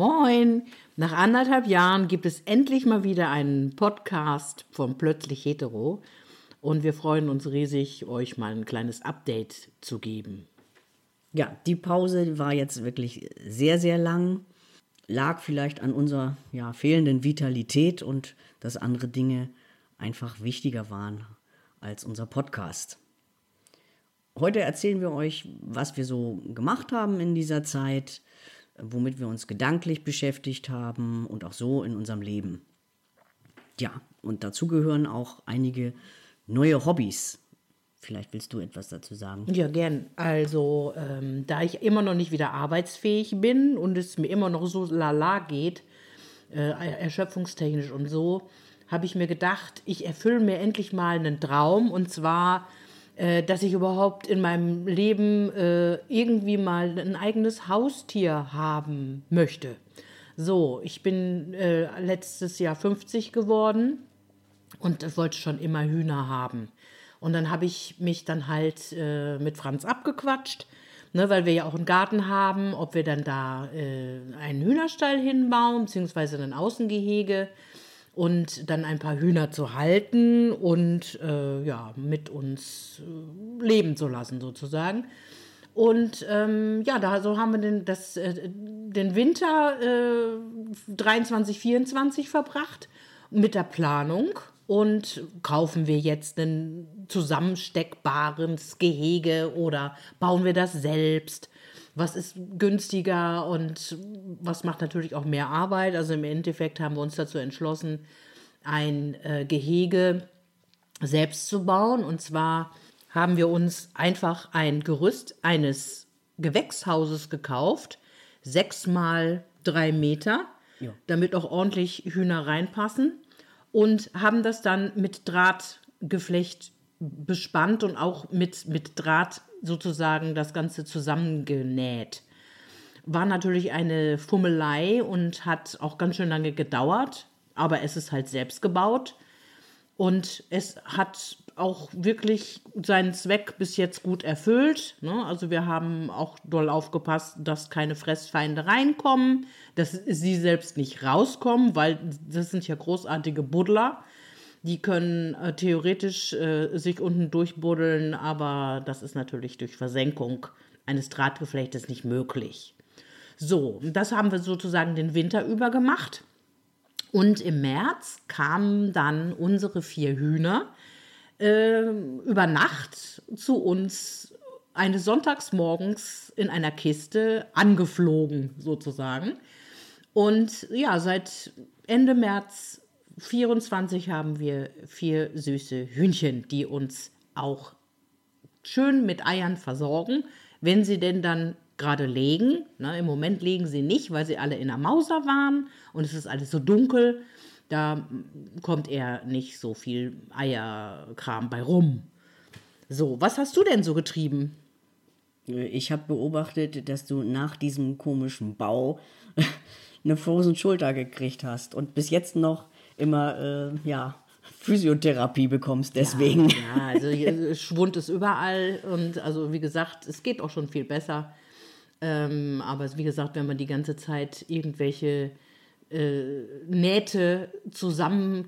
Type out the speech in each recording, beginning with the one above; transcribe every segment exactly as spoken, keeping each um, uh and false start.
Moin! Nach anderthalb Jahren gibt es endlich mal wieder einen Podcast von Plötzlich Hetero und wir freuen uns riesig, euch mal ein kleines Update zu geben. Ja, die Pause war jetzt wirklich sehr, sehr lang, lag vielleicht an unserer ja, fehlenden Vitalität und dass andere Dinge einfach wichtiger waren als unser Podcast. Heute erzählen wir euch, was wir so gemacht haben in dieser Zeit, womit wir uns gedanklich beschäftigt haben und auch so in unserem Leben. Ja, und dazu gehören auch einige neue Hobbys. Vielleicht willst du etwas dazu sagen? Ja, gern. Also, ähm, da ich immer noch nicht wieder arbeitsfähig bin und es mir immer noch so lala geht, äh, erschöpfungstechnisch und so, habe ich mir gedacht, ich erfülle mir endlich mal einen Traum, und zwar, äh, dass ich überhaupt in meinem Leben äh, irgendwie mal ein eigenes Haustier haben möchte. So, ich bin äh, letztes Jahr fünfzig geworden und ich wollte schon immer Hühner haben. Und dann habe ich mich dann halt äh, mit Franz abgequatscht, ne, weil wir ja auch einen Garten haben, ob wir dann da äh, einen Hühnerstall hinbauen, beziehungsweise ein Außengehege und dann ein paar Hühner zu halten und äh, ja, mit uns äh, leben zu lassen sozusagen. Und ähm, ja, da so haben wir den, das, äh, den Winter äh, dreiundzwanzig, vierundzwanzig verbracht mit der Planung. Und kaufen wir jetzt ein zusammensteckbares Gehege oder bauen wir das selbst? Was ist günstiger und was macht natürlich auch mehr Arbeit? Also im Endeffekt haben wir uns dazu entschlossen, ein äh, Gehege selbst zu bauen. Und zwar haben wir uns einfach ein Gerüst eines Gewächshauses gekauft, sechs mal drei Meter, ja, damit auch ordentlich Hühner reinpassen. Und haben das dann mit Drahtgeflecht bespannt und auch mit, mit Draht sozusagen das Ganze zusammengenäht. War natürlich eine Fummelei und hat auch ganz schön lange gedauert, aber es ist halt selbst gebaut. Und es hat auch wirklich seinen Zweck bis jetzt gut erfüllt. Ne? Also wir haben auch doll aufgepasst, dass keine Fressfeinde reinkommen, dass sie selbst nicht rauskommen, weil das sind ja großartige Buddler. Die können äh, theoretisch äh, sich unten durchbuddeln, aber das ist natürlich durch Versenkung eines Drahtgeflechtes nicht möglich. So, das haben wir sozusagen den Winter über gemacht. Und im März kamen dann unsere vier Hühner äh, über Nacht zu uns eines Sonntagsmorgens in einer Kiste angeflogen sozusagen. Und ja, seit Ende März vierundzwanzig haben wir vier süße Hühnchen, die uns auch schön mit Eiern versorgen, wenn sie denn dann gerade legen. Ne, im Moment legen sie nicht, weil sie alle in der Mauser waren und es ist alles so dunkel. Da kommt eher nicht so viel Eierkram bei rum. So, was hast du denn so getrieben? Ich habe beobachtet, dass du nach diesem komischen Bau eine frozen Schulter gekriegt hast und bis jetzt noch immer, äh, ja, Physiotherapie bekommst deswegen. Ja, ja, also hier Schwund ist überall und also wie gesagt, es geht auch schon viel besser. Ähm, aber wie gesagt, wenn man die ganze Zeit irgendwelche äh, Nähte zusammenreißt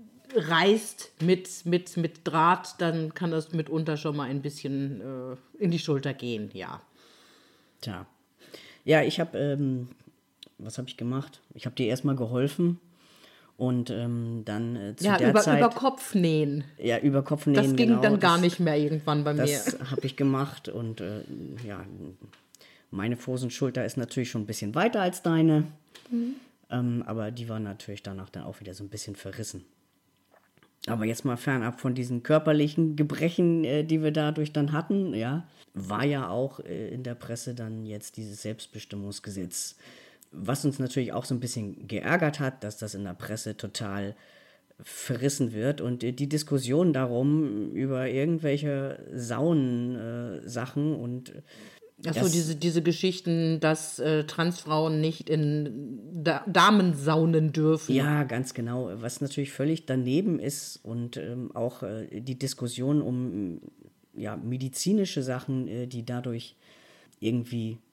mit, mit, mit Draht, dann kann das mitunter schon mal ein bisschen äh, in die Schulter gehen, ja. Tja. Ja, ich habe, ähm, was habe ich gemacht? Ich habe dir erstmal geholfen. Und ähm, dann äh, zu ja, der über, Zeit... über Kopf nähen. Ja, über Kopf nähen, Das ging genau, dann gar das, nicht mehr irgendwann bei das mir. Das habe ich gemacht und äh, ja, meine Frosenschulter ist natürlich schon ein bisschen weiter als deine, mhm. ähm, aber die war natürlich danach dann auch wieder so ein bisschen verrissen. Aber jetzt mal fernab von diesen körperlichen Gebrechen, äh, die wir dadurch dann hatten, ja, war ja auch äh, in der Presse dann jetzt dieses Selbstbestimmungsgesetz, was uns natürlich auch so ein bisschen geärgert hat, dass das in der Presse total verrissen wird und die Diskussion darum über irgendwelche Saunensachen äh, und Achso, diese, diese Geschichten, dass äh, Transfrauen nicht in da- Damensaunen dürfen. Ja, ganz genau, was natürlich völlig daneben ist und ähm, auch äh, die Diskussion um ja, medizinische Sachen, äh, die dadurch irgendwie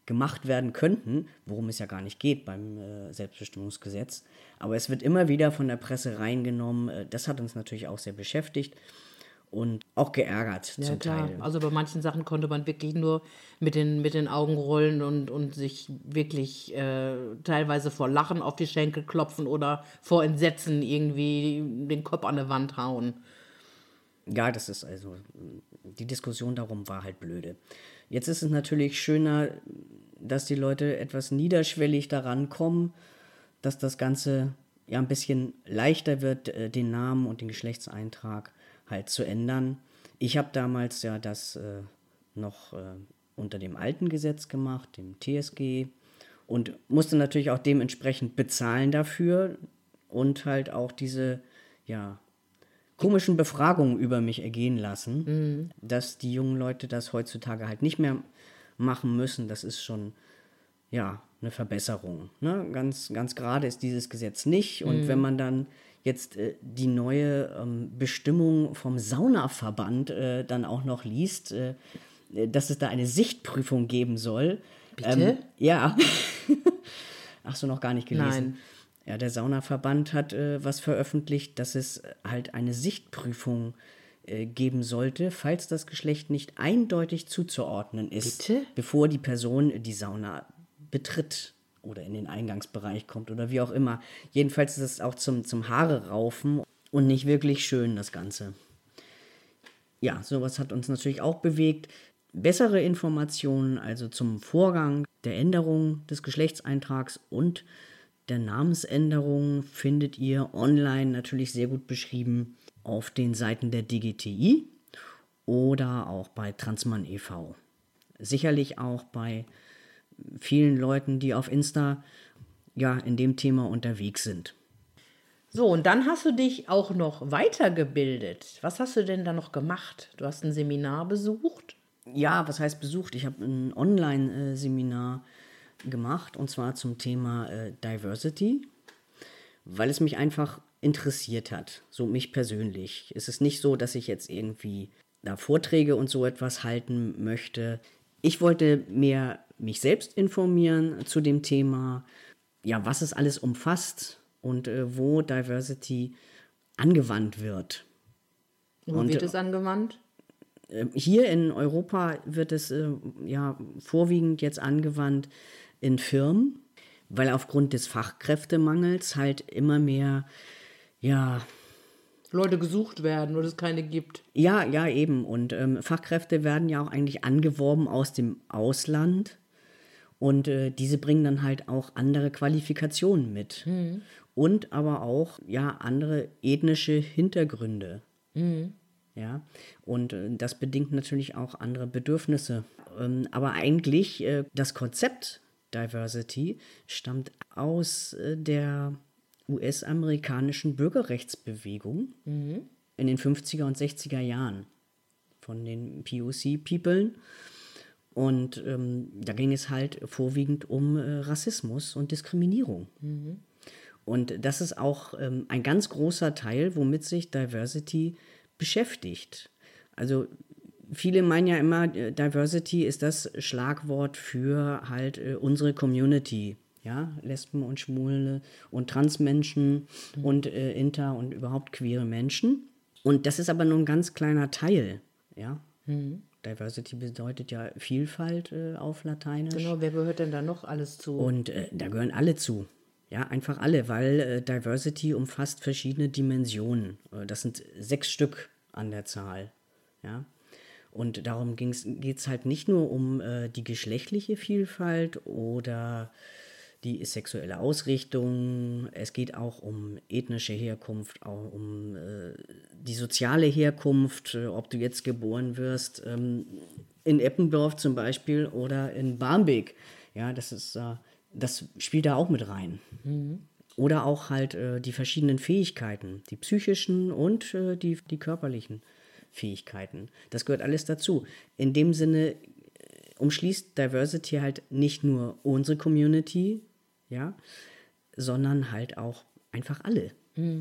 gemacht werden könnten, worum es ja gar nicht geht beim äh, Selbstbestimmungsgesetz. Aber es wird immer wieder von der Presse reingenommen. Äh, das hat uns natürlich auch sehr beschäftigt und auch geärgert Ja, zum klar. Teil. Also bei manchen Sachen konnte man wirklich nur mit den, mit den Augen rollen und, und sich wirklich äh, teilweise vor Lachen auf die Schenkel klopfen oder vor Entsetzen irgendwie den Kopf an die Wand hauen. Ja, das ist also, die Diskussion darum war halt blöde. Jetzt ist es natürlich schöner, dass die Leute etwas niederschwellig daran kommen, dass das Ganze ja ein bisschen leichter wird, äh, den Namen und den Geschlechtseintrag halt zu ändern. Ich habe damals ja das äh, noch äh, unter dem alten Gesetz gemacht, dem T S G, und musste natürlich auch dementsprechend bezahlen dafür und halt auch diese, ja, komischen Befragungen über mich ergehen lassen, mhm. dass die jungen Leute das heutzutage halt nicht mehr machen müssen. Das ist schon, ja, eine Verbesserung. Ne? Ganz, ganz gerade ist dieses Gesetz nicht. Und mhm. wenn man dann jetzt äh, die neue ähm, Bestimmung vom Saunaverband äh, dann auch noch liest, äh, dass es da eine Sichtprüfung geben soll. Bitte? Ähm, ja. Hast du noch gar nicht gelesen? Nein. Ja, der Saunaverband hat äh, was veröffentlicht, dass es halt eine Sichtprüfung äh, geben sollte, falls das Geschlecht nicht eindeutig zuzuordnen ist, Bitte? bevor die Person die Sauna betritt oder in den Eingangsbereich kommt oder wie auch immer. Jedenfalls ist es auch zum, zum Haare raufen und nicht wirklich schön, das Ganze. Ja, sowas hat uns natürlich auch bewegt. Bessere Informationen also zum Vorgang der Änderung des Geschlechtseintrags und der Namensänderung findet ihr online natürlich sehr gut beschrieben auf den Seiten der D G T I oder auch bei Transmann e V. Sicherlich auch bei vielen Leuten, die auf Insta ja in dem Thema unterwegs sind. So, und dann hast du dich auch noch weitergebildet. Was hast du denn da noch gemacht? Du hast ein Seminar besucht? Ja, was heißt besucht? Ich habe ein Online-Seminar gemacht, und zwar zum Thema äh, Diversity, weil es mich einfach interessiert hat, so mich persönlich. Es ist nicht so, dass ich jetzt irgendwie da Vorträge und so etwas halten möchte. Ich wollte mehr mich selbst informieren zu dem Thema, ja, was es alles umfasst und äh, wo Diversity angewandt wird. Wo und, wird es angewandt? Äh, hier in Europa wird es äh, ja vorwiegend jetzt angewandt in Firmen, weil aufgrund des Fachkräftemangels halt immer mehr, ja... Leute gesucht werden oder es keine gibt. Ja, ja, eben. Und ähm, Fachkräfte werden ja auch eigentlich angeworben aus dem Ausland. Und äh, diese bringen dann halt auch andere Qualifikationen mit. Mhm. Und aber auch, ja, andere ethnische Hintergründe. Mhm. Ja, und äh, das bedingt natürlich auch andere Bedürfnisse. Ähm, aber eigentlich, äh, das Konzept Diversity stammt aus äh, der U S-amerikanischen Bürgerrechtsbewegung mhm. in den fünfziger und sechziger Jahren von den P O C-Peoplen. Und ähm, da ging es halt vorwiegend um äh, Rassismus und Diskriminierung. Mhm. Und das ist auch ähm, ein ganz großer Teil, womit sich Diversity beschäftigt. Also viele meinen ja immer, Diversity ist das Schlagwort für halt äh, unsere Community. Ja, Lesben und Schwule und Transmenschen mhm. und äh, Inter- und überhaupt queere Menschen. Und das ist aber nur ein ganz kleiner Teil. Ja? Mhm. Diversity bedeutet ja Vielfalt äh, auf Lateinisch. Genau, wer gehört denn da noch alles zu? Und äh, da gehören alle zu. Ja, einfach alle, weil äh, Diversity umfasst verschiedene Dimensionen. Äh, das sind sechs Stück an der Zahl. Ja? Und darum geht es halt nicht nur um äh, die geschlechtliche Vielfalt oder die sexuelle Ausrichtung. Es geht auch um ethnische Herkunft, auch um äh, die soziale Herkunft, äh, ob du jetzt geboren wirst ähm, in Eppendorf zum Beispiel oder in Barmbek. Ja, das ist, äh, das spielt da auch mit rein. Mhm. Oder auch halt äh, die verschiedenen Fähigkeiten, die psychischen und äh, die, die körperlichen Fähigkeiten. Das gehört alles dazu. In dem Sinne äh, umschließt Diversity halt nicht nur unsere Community, ja, sondern halt auch einfach alle. Mhm.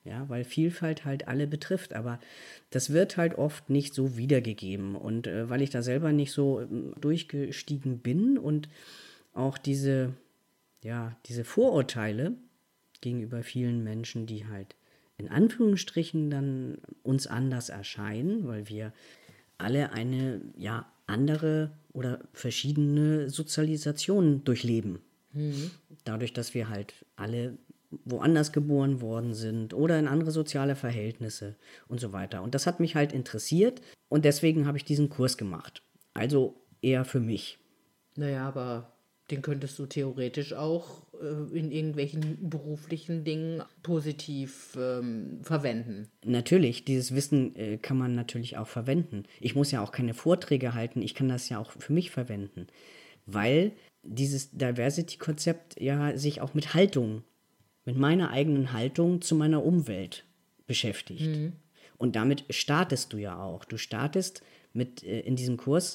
Ja, weil Vielfalt halt alle betrifft, aber das wird halt oft nicht so wiedergegeben. Und äh, weil ich da selber nicht so ähm, durchgestiegen bin und auch diese, ja, diese Vorurteile gegenüber vielen Menschen, die halt in Anführungsstrichen dann uns anders erscheinen, weil wir alle eine, ja, andere oder verschiedene Sozialisation durchleben. Mhm. Dadurch, dass wir halt alle woanders geboren worden sind oder in andere soziale Verhältnisse und so weiter. Und das hat mich halt interessiert und deswegen habe ich diesen Kurs gemacht. Also eher für mich. Naja, aber den könntest du theoretisch auch äh, in irgendwelchen beruflichen Dingen positiv ähm, verwenden. Natürlich, dieses Wissen äh, kann man natürlich auch verwenden. Ich muss ja auch keine Vorträge halten, ich kann das ja auch für mich verwenden, weil dieses Diversity-Konzept ja sich auch mit Haltung, mit meiner eigenen Haltung zu meiner Umwelt beschäftigt. Mhm. Und damit startest du ja auch. Du startest mit, äh, in diesem Kurs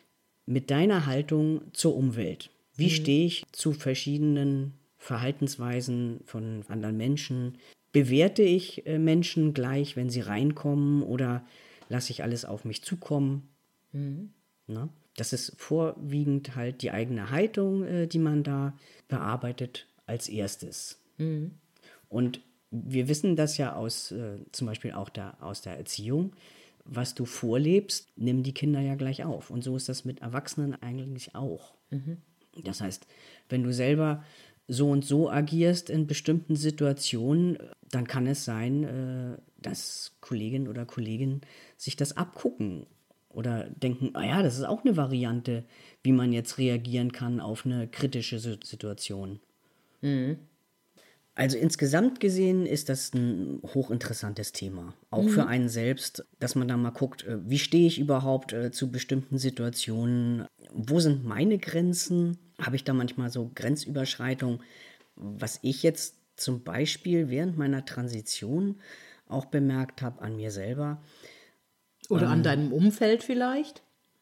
mit deiner Haltung zur Umwelt. Wie mhm. stehe ich zu verschiedenen Verhaltensweisen von anderen Menschen? Bewerte ich äh, Menschen gleich, wenn sie reinkommen, oder lasse ich alles auf mich zukommen? Mhm. Na? Das ist vorwiegend halt die eigene Haltung, äh, die man da bearbeitet als erstes. Mhm. Und wir wissen das ja aus, äh, zum Beispiel auch da, aus der Erziehung. Was du vorlebst, nimm die Kinder ja gleich auf. Und so ist das mit Erwachsenen eigentlich auch. Mhm. Das heißt, wenn du selber so und so agierst in bestimmten Situationen, dann kann es sein, äh, dass Kolleginnen oder Kollegen sich das abgucken oder denken, ah ja, das ist auch eine Variante, wie man jetzt reagieren kann auf eine kritische Situation. Mhm. Also insgesamt gesehen ist das ein hochinteressantes Thema, auch mhm. für einen selbst, dass man da mal guckt, wie stehe ich überhaupt äh, zu bestimmten Situationen, wo sind meine Grenzen, habe ich da manchmal so Grenzüberschreitungen, was ich jetzt zum Beispiel während meiner Transition auch bemerkt habe an mir selber. Oder ähm, an deinem Umfeld vielleicht?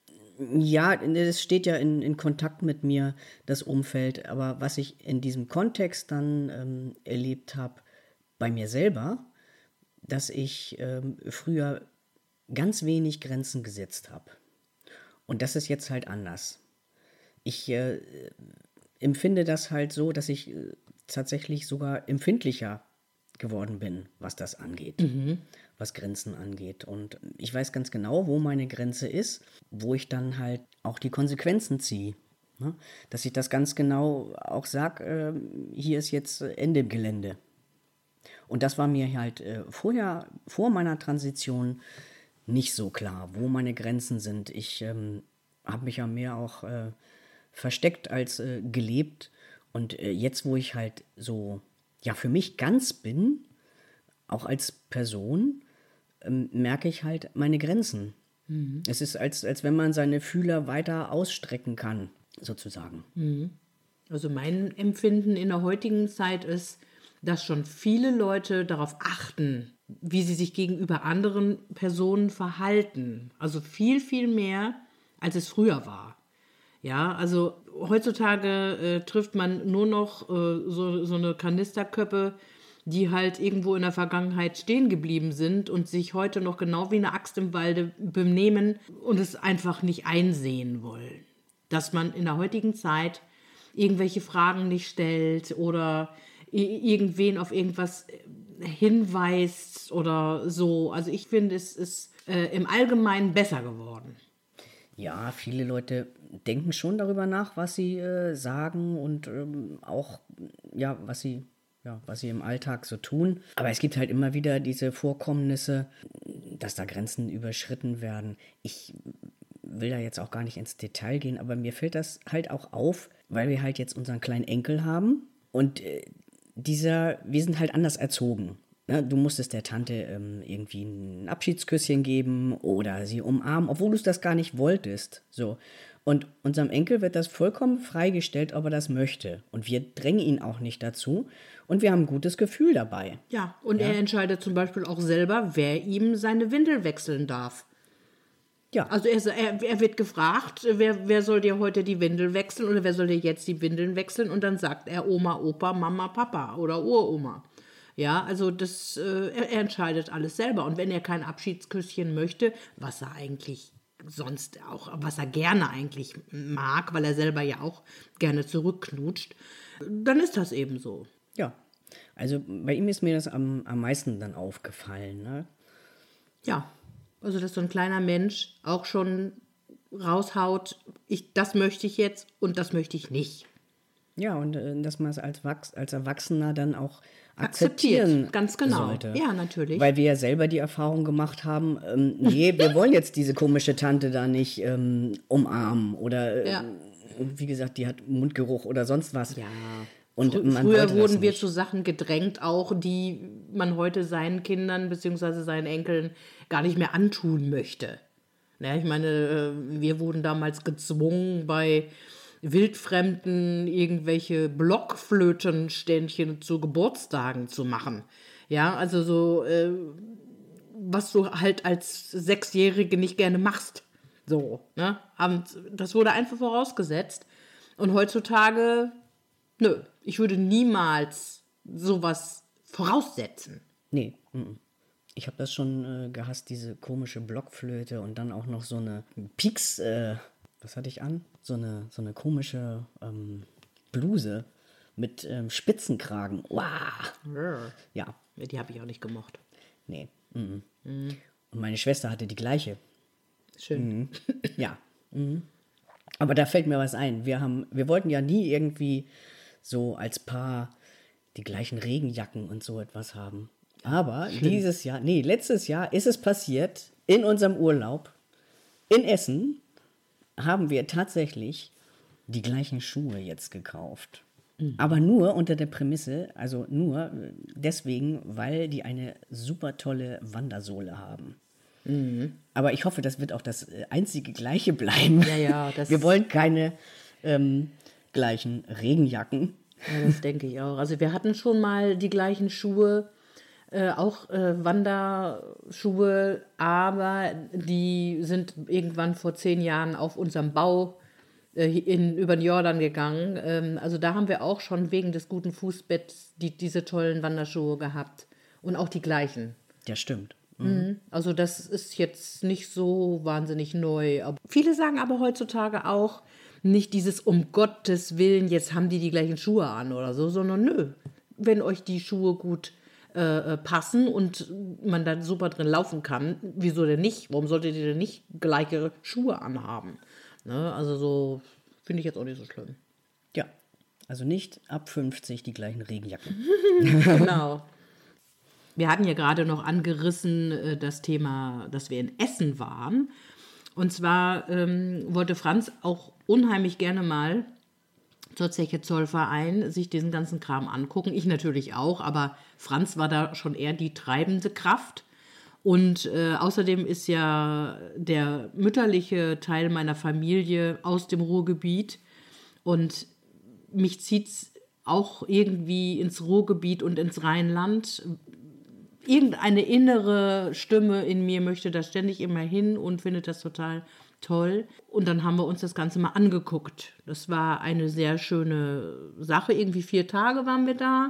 Ja, das steht ja in, in Kontakt mit mir, das Umfeld. Aber was ich in diesem Kontext dann ähm, erlebt habe, bei mir selber, dass ich ähm, früher ganz wenig Grenzen gesetzt habe. Und das ist jetzt halt anders. Ich äh, empfinde das halt so, dass ich äh, tatsächlich sogar empfindlicher geworden bin, was das angeht, mhm. was Grenzen angeht. Und ich weiß ganz genau, wo meine Grenze ist, wo ich dann halt auch die Konsequenzen ziehe. Ne? Dass ich das ganz genau auch sage, äh, hier ist jetzt Ende im Gelände. Und das war mir halt äh, vorher, vor meiner Transition nicht so klar, wo meine Grenzen sind. Ich ähm, habe mich ja mehr auch äh, versteckt als äh, gelebt. Und äh, jetzt, wo ich halt so ja für mich ganz bin, auch als Person, ähm, merke ich halt meine Grenzen. Mhm. Es ist, als, als wenn man seine Fühler weiter ausstrecken kann, sozusagen. Mhm. Also mein Empfinden in der heutigen Zeit ist, dass schon viele Leute darauf achten, wie sie sich gegenüber anderen Personen verhalten. Also viel, viel mehr, als es früher war. Ja, also heutzutage äh, trifft man nur noch äh, so, so eine Kanisterköppe, die halt irgendwo in der Vergangenheit stehen geblieben sind und sich heute noch genau wie eine Axt im Walde benehmen und es einfach nicht einsehen wollen. Dass man in der heutigen Zeit irgendwelche Fragen nicht stellt oder irgendwen auf irgendwas hinweist oder so. Also ich finde, es ist äh, im Allgemeinen besser geworden. Ja, viele Leute denken schon darüber nach, was sie äh, sagen und ähm, auch, ja, was sie, ja, was sie im Alltag so tun. Aber es gibt halt immer wieder diese Vorkommnisse, dass da Grenzen überschritten werden. Ich will da jetzt auch gar nicht ins Detail gehen, aber mir fällt das halt auch auf, weil wir halt jetzt unseren kleinen Enkel haben und äh, dieser, wir sind halt anders erzogen. Ja, du musstest der Tante ähm, irgendwie ein Abschiedsküsschen geben oder sie umarmen, obwohl du es das gar nicht wolltest. So. Und unserem Enkel wird das vollkommen freigestellt, ob er das möchte. Und wir drängen ihn auch nicht dazu. Und wir haben ein gutes Gefühl dabei. Ja, und ja. Er entscheidet zum Beispiel auch selber, wer ihm seine Windel wechseln darf. Ja. Also er, er, er wird gefragt, wer, wer soll dir heute die Windel wechseln oder wer soll dir jetzt die Windeln wechseln? Und dann sagt er Oma, Opa, Mama, Papa oder Uroma. Ja, also das, äh, er, er entscheidet alles selber. Und wenn er kein Abschiedsküsschen möchte, was er eigentlich sonst auch, was er gerne eigentlich mag, weil er selber ja auch gerne zurückknutscht, dann ist das eben so. Ja, also bei ihm ist mir das am, am meisten dann aufgefallen. Ne? Ja, also dass so ein kleiner Mensch auch schon raushaut, ich, das möchte ich jetzt und das möchte ich nicht. Ja, und äh, dass man es als, Wachs, als Erwachsener dann auch akzeptieren Akzeptiert, ganz genau. sollte. Ja, natürlich. Weil wir ja selber die Erfahrung gemacht haben, ähm, nee, wir wollen jetzt diese komische Tante da nicht ähm, umarmen oder, äh, Ja. wie gesagt, die hat Mundgeruch oder sonst was. Ja. Und Frü- man Früher wollte das wurden wir nicht. zu Sachen gedrängt, auch die man heute seinen Kindern bzw. seinen Enkeln gar nicht mehr antun möchte. Ja, ich meine, äh, wir wurden damals gezwungen, bei Wildfremden irgendwelche Blockflötenständchen zu Geburtstagen zu machen. Ja, also so, äh, was du halt als Sechsjährige nicht gerne machst. So, ne? Und das wurde einfach vorausgesetzt. Und heutzutage, nö, ich würde niemals sowas voraussetzen. Nee, mm. ich habe das schon äh, gehasst, diese komische Blockflöte und dann auch noch so eine Pieks, äh, was hatte ich an? So eine, so eine komische ähm, Bluse mit ähm, Spitzenkragen. Wow. Ja, Die habe ich auch nicht gemocht. nee. Mm. Und meine Schwester hatte die gleiche. Schön. Ja. Mhm. Aber da fällt mir was ein. Wir haben, wir wollten ja nie irgendwie so als Paar die gleichen Regenjacken und so etwas haben. Aber dieses Jahr, nee, letztes Jahr ist es passiert, in unserem Urlaub in Essen haben wir tatsächlich die gleichen Schuhe jetzt gekauft. Aber nur unter der Prämisse, also nur deswegen, weil die eine super tolle Wandersohle haben. Aber ich hoffe, das wird auch das äh, einzige Gleiche bleiben. Ja, ja, das- Wir wollen keine ähm, gleichen Regenjacken. Ja, das denke ich auch. Also wir hatten schon mal die gleichen Schuhe, äh, auch äh, Wanderschuhe, aber die sind irgendwann vor zehn Jahren auf unserem Bau äh, in, über den Jordan gegangen. Ähm, also da haben wir auch schon wegen des guten Fußbetts die, diese tollen Wanderschuhe gehabt. Und auch die gleichen. Ja, stimmt. Also das ist jetzt nicht so wahnsinnig neu. Aber viele sagen aber heutzutage auch nicht dieses um Gottes Willen, jetzt haben die die gleichen Schuhe an oder so, sondern nö, wenn euch die Schuhe gut äh, passen und man da super drin laufen kann, wieso denn nicht? Warum solltet ihr denn nicht gleiche Schuhe anhaben? Ne? Also so finde ich jetzt auch nicht so schlimm. Ja, also nicht ab fünfzig die gleichen Regenjacken. Genau. Wir hatten ja gerade noch angerissen äh, das Thema, dass wir in Essen waren. Und zwar ähm, wollte Franz auch unheimlich gerne mal zur Zeche Zollverein sich diesen ganzen Kram angucken. Ich natürlich auch, aber Franz war da schon eher die treibende Kraft. Und äh, außerdem ist ja der mütterliche Teil meiner Familie aus dem Ruhrgebiet. Und mich zieht es auch irgendwie ins Ruhrgebiet und ins Rheinland. Irgendeine innere Stimme in mir möchte da ständig immer hin und findet das total toll. Und dann haben wir uns das Ganze mal angeguckt. Das war eine sehr schöne Sache. Irgendwie vier Tage waren wir da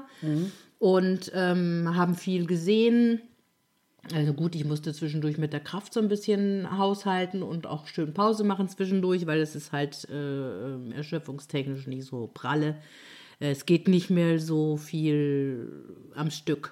und ähm, haben viel gesehen. Also gut, ich musste zwischendurch mit der Kraft so ein bisschen haushalten und auch schön Pause machen zwischendurch, weil es ist halt äh, erschöpfungstechnisch nicht so pralle. Es geht nicht mehr so viel am Stück.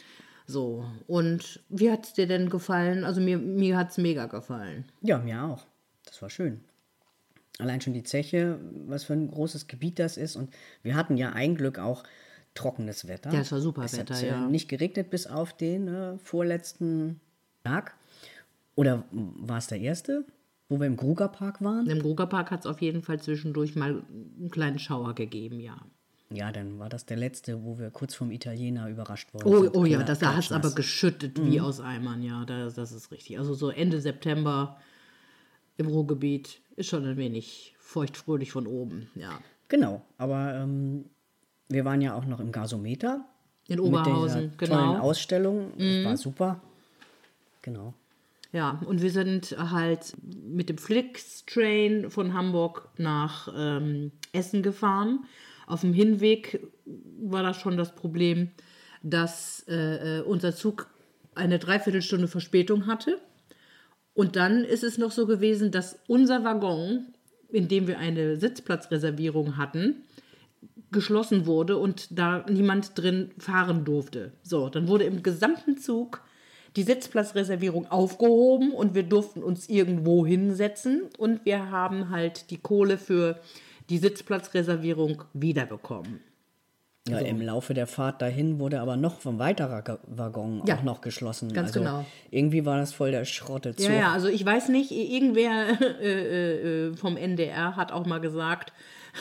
So, und wie hat es dir denn gefallen? Also mir, mir hat es mega gefallen. Ja, mir auch. Das war schön. Allein schon die Zeche, was für ein großes Gebiet das ist. Und wir hatten ja ein Glück auch trockenes Wetter. Ja, es war super es Wetter, hat, äh, ja. nicht geregnet bis auf den äh, vorletzten Tag. Oder war es der erste, wo wir im Grugerpark waren? Im Grugerpark hat es auf jeden Fall zwischendurch mal einen kleinen Schauer gegeben, ja. Ja, dann war das der letzte, wo wir kurz vom Italiener überrascht wurden. Oh, sind. oh ja, Kla- das, da hat es klatschnass. aber geschüttet wie aus Eimern, ja, das, das ist richtig. Also so Ende September im Ruhrgebiet ist schon ein wenig feuchtfröhlich von oben, ja. Genau, aber ähm, wir waren ja auch noch im Gasometer. In Mit Oberhausen, dieser tollen genau. Ausstellung. Das war super. Genau. Ja, und wir sind halt mit dem Flix-Train von Hamburg nach ähm, Essen gefahren. Auf dem Hinweg war das schon das Problem, dass äh, unser Zug eine Dreiviertelstunde Verspätung hatte. Und dann ist es noch so gewesen, dass unser Waggon, in dem wir eine Sitzplatzreservierung hatten, geschlossen wurde und da niemand drin fahren durfte. So, dann wurde im gesamten Zug die Sitzplatzreservierung aufgehoben und wir durften uns irgendwo hinsetzen und wir haben halt die Kohle für die Sitzplatzreservierung wiederbekommen. Ja, So. im Laufe der Fahrt dahin wurde aber noch ein weiterer Ga- Waggon Ja, auch noch geschlossen. ganz also genau. Irgendwie war das voll der Schrottezug. Ja, ja, also ich weiß nicht, irgendwer äh, äh, vom N D R hat auch mal gesagt,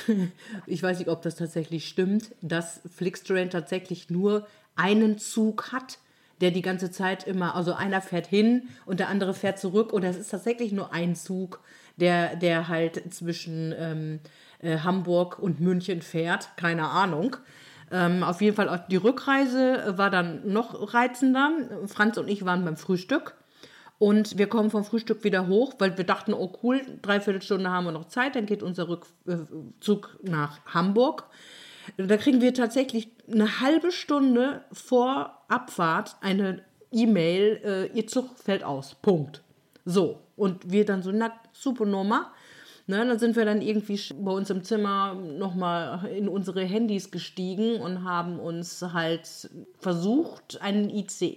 ich weiß nicht, ob das tatsächlich stimmt, dass Flixtrain tatsächlich nur einen Zug hat, der die ganze Zeit immer, also einer fährt hin und der andere fährt zurück und das ist tatsächlich nur ein Zug, der, der halt zwischen ähm, äh, Hamburg und München fährt, keine Ahnung. Ähm, auf jeden Fall auch die Rückreise war dann noch reizender. Franz und ich waren beim Frühstück und wir kommen vom Frühstück wieder hoch, weil wir dachten, oh cool, dreiviertel Stunde haben wir noch Zeit, dann geht unser Rückzug nach Hamburg. Da kriegen wir tatsächlich eine halbe Stunde vor Abfahrt eine E-Mail, äh, ihr Zug fällt aus, Punkt. So, und wir dann so, na, super Nummer. Ne, dann sind wir dann irgendwie bei uns im Zimmer nochmal in unsere Handys gestiegen und haben uns halt versucht, einen I C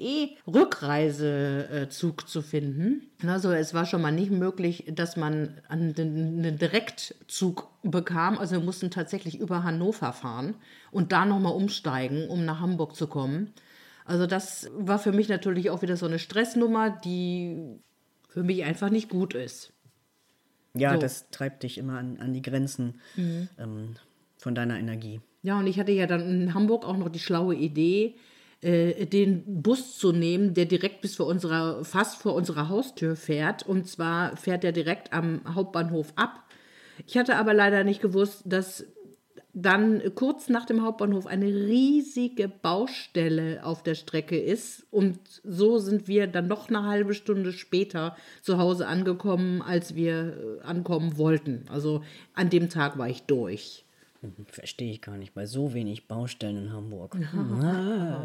E-Rückreisezug zu finden. Also es war schon mal nicht möglich, dass man einen Direktzug bekam. Also wir mussten tatsächlich über Hannover fahren und da nochmal umsteigen, um nach Hamburg zu kommen. Also das war für mich natürlich auch wieder so eine Stressnummer, die für mich einfach nicht gut ist. Ja, So. das treibt dich immer an, an die Grenzen mhm. ähm, von deiner Energie. Ja, und ich hatte ja dann in Hamburg auch noch die schlaue Idee, äh, den Bus zu nehmen, der direkt bis vor unserer, fast vor unserer Haustür fährt. Und zwar fährt er direkt am Hauptbahnhof ab. Ich hatte aber leider nicht gewusst, dass dann kurz nach dem Hauptbahnhof eine riesige Baustelle auf der Strecke ist. Und so sind wir dann noch eine halbe Stunde später zu Hause angekommen, als wir ankommen wollten. Also an dem Tag war ich durch. Verstehe ich gar nicht, bei so wenig Baustellen in Hamburg. Ja.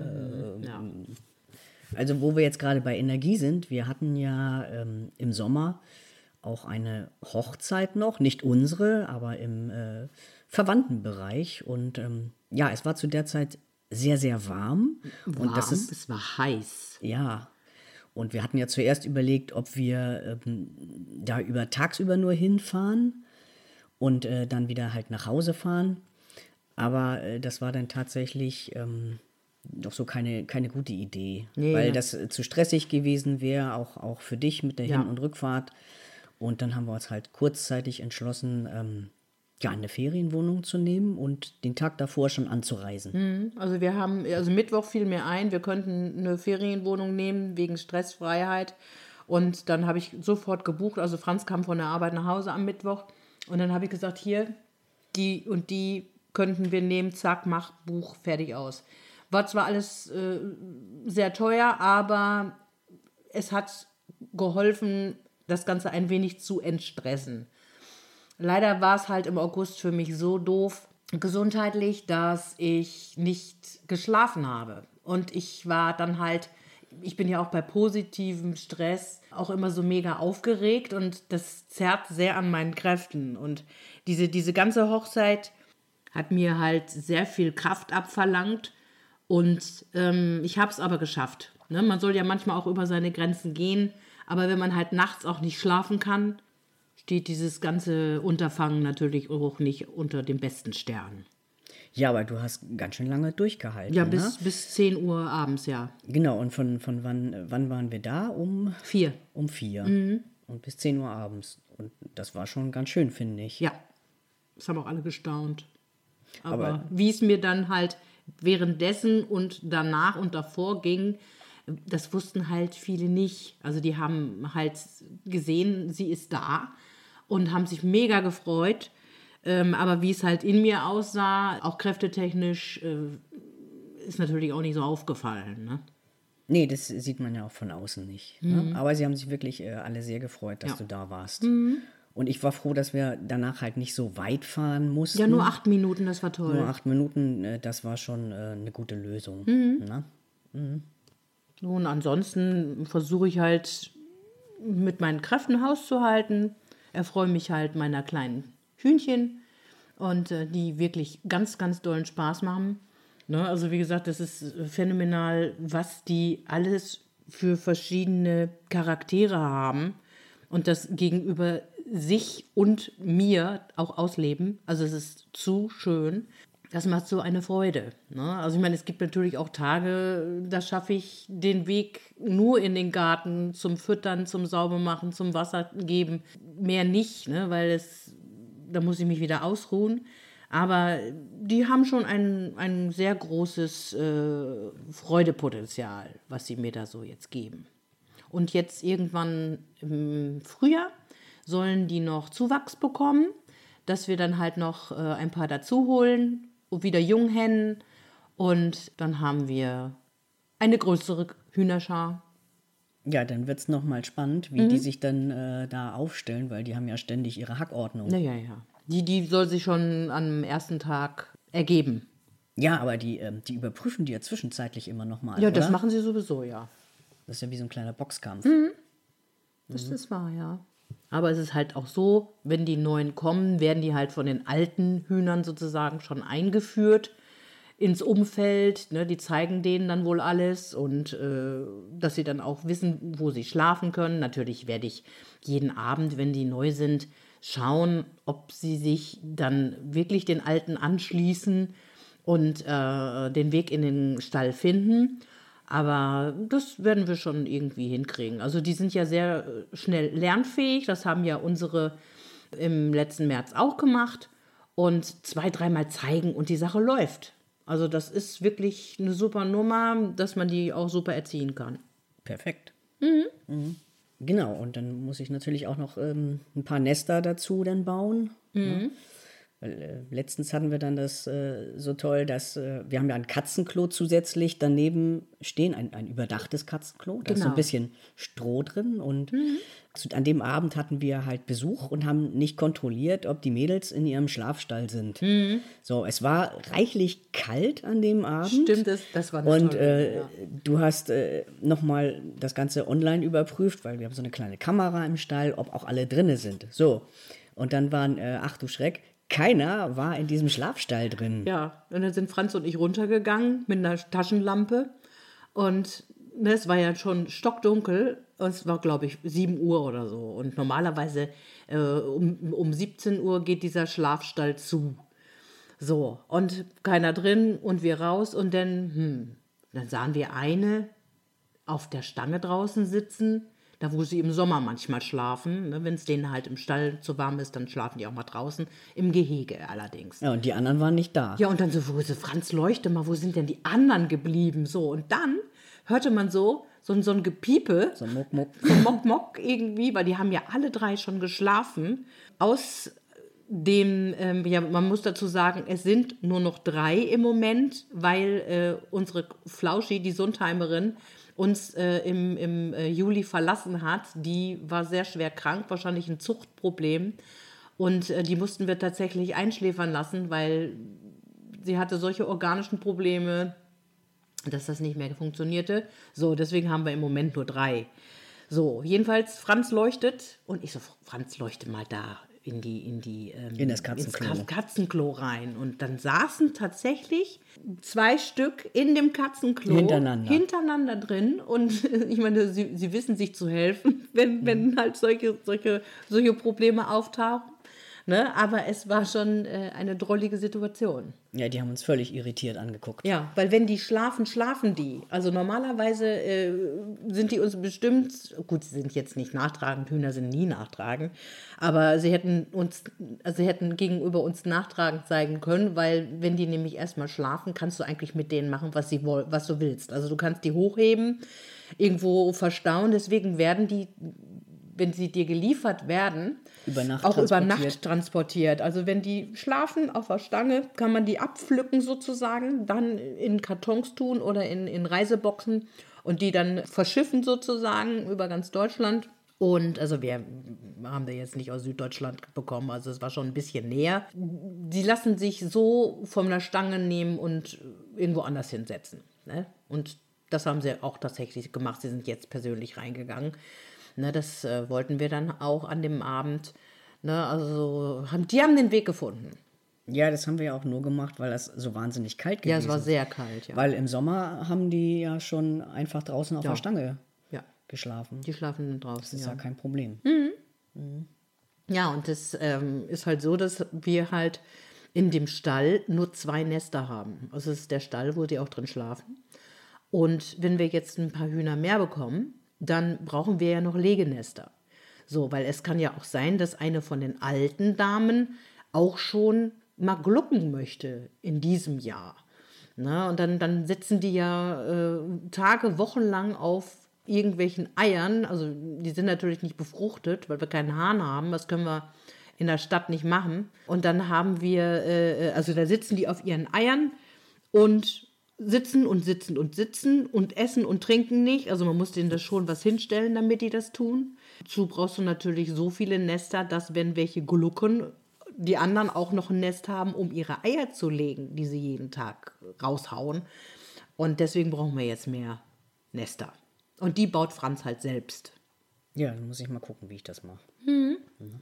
Also wo wir jetzt gerade bei Energie sind, wir hatten ja ähm, im Sommer auch eine Hochzeit noch, nicht unsere, aber im äh, Verwandtenbereich. Und ähm, ja, es war zu der Zeit sehr, sehr warm. Warm? Und das ist, es war heiß. Ja, und wir hatten ja zuerst überlegt, ob wir ähm, da über tagsüber nur hinfahren und äh, dann wieder halt nach Hause fahren. Aber äh, das war dann tatsächlich ähm, doch so keine, keine gute Idee, Nee, weil ja. das äh, zu stressig gewesen wäre, auch, auch für dich mit der Ja. Hin- und Rückfahrt. Und dann haben wir uns halt kurzzeitig entschlossen, ähm, ja, eine Ferienwohnung zu nehmen und den Tag davor schon anzureisen. Also wir haben, also Mittwoch fiel mir ein, wir könnten eine Ferienwohnung nehmen wegen Stressfreiheit. Und dann habe ich sofort gebucht. Also Franz kam von der Arbeit nach Hause am Mittwoch. Und dann habe ich gesagt, hier, die und die könnten wir nehmen, zack, mach, Buch, fertig aus. War zwar alles äh, sehr teuer, aber es hat geholfen, das Ganze ein wenig zu entstressen. Leider war es halt im August für mich so doof gesundheitlich, dass ich nicht geschlafen habe. Und ich war dann halt, ich bin ja auch bei positivem Stress auch immer so mega aufgeregt und das zerrt sehr an meinen Kräften. Und diese, diese ganze Hochzeit hat mir halt sehr viel Kraft abverlangt und ähm, ich habe es aber geschafft. Ne? Man soll ja manchmal auch über seine Grenzen gehen, aber wenn man halt nachts auch nicht schlafen kann, steht dieses ganze Unterfangen natürlich auch nicht unter den besten Sternen. Ja, aber du hast ganz schön lange durchgehalten. Ja, ne? bis, bis zehn Uhr abends, ja. Genau, und von, von wann, wann waren wir da? Um Vier. Um vier. Mhm. Und bis zehn Uhr abends. Und das war schon ganz schön, finde ich. Ja, das haben auch alle gestaunt. Aber, Aber- wie es mir dann halt währenddessen und danach und davor ging, das wussten halt viele nicht. Also die haben halt gesehen, sie ist da und haben sich mega gefreut. Ähm, aber wie es halt in mir aussah, auch kräftetechnisch, äh, ist natürlich auch nicht so aufgefallen. Ne? Nee, das sieht man ja auch von außen nicht. Ne? Aber sie haben sich wirklich äh, alle sehr gefreut, dass Ja. du da warst. Und ich war froh, dass wir danach halt nicht so weit fahren mussten. Ja, nur acht Minuten, das war toll. Nur acht Minuten, äh, das war schon äh, eine gute Lösung. Mhm. Na? Und ansonsten versuche ich halt mit meinen Kräften Haus zu halten. Erfreue mich halt meiner kleinen Hühnchen und äh, die wirklich ganz, ganz dollen Spaß machen. Ne? Also wie gesagt, das ist phänomenal, was die alles für verschiedene Charaktere haben und das gegenüber sich und mir auch ausleben. Also es ist zu schön. Das macht so eine Freude. Ne? Also ich meine, es gibt natürlich auch Tage, da schaffe ich den Weg nur in den Garten zum Füttern, zum Saubermachen, zum Wasser geben. Mehr nicht, ne? Weil es, da muss ich mich wieder ausruhen. Aber die haben schon ein, ein sehr großes äh, Freudepotenzial, was sie mir da so jetzt geben. Und jetzt irgendwann im Frühjahr sollen die noch Zuwachs bekommen, dass wir dann halt noch äh, ein paar dazu holen, wieder Junghennen und dann haben wir eine größere Hühnerschar. Ja, dann wird es nochmal spannend, wie mhm. die sich dann äh, da aufstellen, weil die haben ja ständig ihre Hackordnung. Naja, ja. Die, die soll sich schon am ersten Tag ergeben. Ja, aber die, ähm, die überprüfen die ja zwischenzeitlich immer nochmal. Ja, das oder? machen sie sowieso, ja. Das ist ja wie so ein kleiner Boxkampf. Mhm. Das mhm. ist wahr, ja. Aber es ist halt auch so, wenn die neuen kommen, werden die halt von den alten Hühnern sozusagen schon eingeführt ins Umfeld. Ne? Die zeigen denen dann wohl alles und äh, dass sie dann auch wissen, wo sie schlafen können. Natürlich werde ich jeden Abend, wenn die neu sind, schauen, ob sie sich dann wirklich den Alten anschließen und äh, den Weg in den Stall finden. Aber das werden wir schon irgendwie hinkriegen. Also die sind ja sehr schnell lernfähig. Das haben ja unsere im letzten März auch gemacht. Und zwei, dreimal zeigen und die Sache läuft. Also das ist wirklich eine super Nummer, dass man die auch super erziehen kann. Perfekt. Mhm. Mhm. Genau, und dann muss ich natürlich auch noch ähm, ein paar Nester dazu dann bauen. Mhm. Ne? Weil, äh, letztens hatten wir dann das äh, so toll, dass äh, wir haben ja ein Katzenklo zusätzlich daneben stehen, ein, ein überdachtes Katzenklo. Da genau. ist so ein bisschen Stroh drin. Und mhm. also an dem Abend hatten wir halt Besuch und haben nicht kontrolliert, ob die Mädels in ihrem Schlafstall sind. Mhm. So, es war reichlich kalt an dem Abend. Stimmt, das, das war eine Und tolle, äh, ja. du hast äh, nochmal das Ganze online überprüft, weil wir haben so eine kleine Kamera im Stall, ob auch alle drinne sind. So, und dann waren, äh, ach du Schreck, keiner war in diesem Schlafstall drin. Ja, und dann sind Franz und ich runtergegangen mit einer Taschenlampe und ne, es war ja schon stockdunkel und es war, glaube ich, sieben Uhr oder so. Und normalerweise äh, um, um siebzehn Uhr geht dieser Schlafstall zu. So, und keiner drin und wir raus und dann, hm, dann sahen wir eine auf der Stange draußen sitzen, da wo sie im Sommer manchmal schlafen. Ne? Wenn es denen halt im Stall zu warm ist, dann schlafen die auch mal draußen. Im Gehege allerdings. Ja, und die anderen waren nicht da. Ja, und dann so, wo ist Franz, leuchte mal, wo sind denn die anderen geblieben? So, und dann hörte man so, so, so ein Gepiepe. So ein Muck, Muck. So ein Mock, Mock irgendwie, weil die haben ja alle drei schon geschlafen. Aus dem, ähm, ja, man muss dazu sagen, es sind nur noch drei im Moment, weil äh, unsere Flauschi, die Sundheimerin, uns äh, im, im äh, Juli verlassen hat. Die war sehr schwer krank, wahrscheinlich ein Zuchtproblem. Und äh, die mussten wir tatsächlich einschläfern lassen, weil sie hatte solche organischen Probleme, dass das nicht mehr funktionierte. So, deswegen haben wir im Moment nur drei. So, jedenfalls, Franz leuchtet. Und ich so, Franz, leuchte mal da in die in die ähm, in das Katzenklo. ins Katzenklo rein. Und dann saßen tatsächlich zwei Stück in dem Katzenklo hintereinander, hintereinander drin. Und ich meine, sie, sie wissen sich zu helfen, wenn, mhm. wenn halt solche, solche, solche Probleme auftauchen. Ne? Aber es war schon äh, eine drollige Situation. Ja, die haben uns völlig irritiert angeguckt. Ja, weil wenn die schlafen, schlafen die. Also normalerweise äh, sind die uns bestimmt, gut, sie sind jetzt nicht nachtragend, Hühner sind nie nachtragend, aber sie hätten uns, also sie hätten gegenüber uns nachtragend zeigen können, weil wenn die nämlich erstmal schlafen, kannst du eigentlich mit denen machen, was, sie, was du willst. Also du kannst die hochheben, irgendwo verstauen, deswegen werden die, wenn sie dir geliefert werden, über Nacht auch über Nacht transportiert. Also wenn die schlafen auf der Stange, kann man die abpflücken sozusagen, dann in Kartons tun oder in, in Reiseboxen und die dann verschiffen sozusagen über ganz Deutschland. Und also wir haben wir jetzt nicht aus Süddeutschland bekommen, also es war schon ein bisschen näher. Die lassen sich so von der Stange nehmen und irgendwo anders hinsetzen. Ne? Und das haben sie auch tatsächlich gemacht. Sie sind jetzt persönlich reingegangen. Ne, das äh, wollten wir dann auch an dem Abend. Ne, also haben, die haben den Weg gefunden. Ja, das haben wir ja auch nur gemacht, weil das so wahnsinnig kalt gewesen Ja, ist. es war sehr kalt, ja. Weil im Sommer haben die ja schon einfach draußen auf Ja. der Stange Ja, geschlafen. die schlafen Das draußen, ist ja, ja. kein Problem. Ja, und das ähm, ist halt so, dass wir halt in dem Stall nur zwei Nester haben. Also es ist der Stall, wo die auch drin schlafen. Und wenn wir jetzt ein paar Hühner mehr bekommen, dann brauchen wir ja noch Legenester. So, weil es kann ja auch sein, dass eine von den alten Damen auch schon mal glucken möchte in diesem Jahr. Na, und dann, dann sitzen die ja äh, Tage, Wochen lang auf irgendwelchen Eiern. Also die sind natürlich nicht befruchtet, weil wir keinen Hahn haben. Das können wir in der Stadt nicht machen. Und dann haben wir, äh, also da sitzen die auf ihren Eiern und sitzen und sitzen und sitzen und essen und trinken nicht. Also man muss denen das schon was hinstellen, damit die das tun. Dazu brauchst du natürlich so viele Nester, dass wenn welche glucken, die anderen auch noch ein Nest haben, um ihre Eier zu legen, die sie jeden Tag raushauen. Und deswegen brauchen wir jetzt mehr Nester. Und die baut Franz halt selbst. Ja, dann muss ich mal gucken, wie ich das mache. Mhm.